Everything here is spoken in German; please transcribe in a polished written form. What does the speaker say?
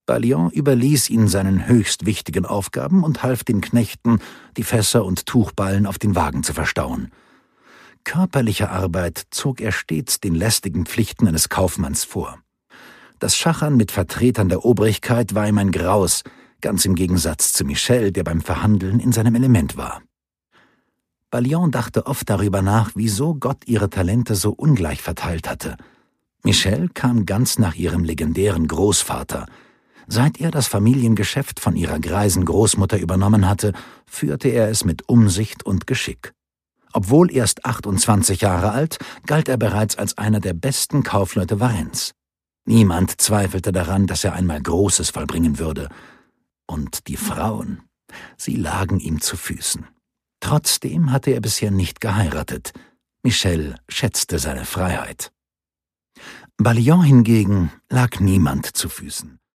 Ballion überließ ihn seinen höchst wichtigen Aufgaben und half den Knechten, die Fässer und Tuchballen auf den Wagen zu verstauen. Körperliche Arbeit zog er stets den lästigen Pflichten eines Kaufmanns vor. Das Schachern mit Vertretern der Obrigkeit war ihm ein Graus, ganz im Gegensatz zu Michel, der beim Verhandeln in seinem Element war. Ballion dachte oft darüber nach, wieso Gott ihre Talente so ungleich verteilt hatte. Michel kam ganz nach ihrem legendären Großvater. Seit er das Familiengeschäft von ihrer greisen Großmutter übernommen hatte, führte er es mit Umsicht und Geschick. Obwohl erst 28 Jahre alt, galt er bereits als einer der besten Kaufleute Varennes. Niemand zweifelte daran, dass er einmal Großes vollbringen würde. Und die Frauen, sie lagen ihm zu Füßen. Trotzdem hatte er bisher nicht geheiratet. Michel schätzte seine Freiheit. Ballion hingegen lag niemand zu Füßen.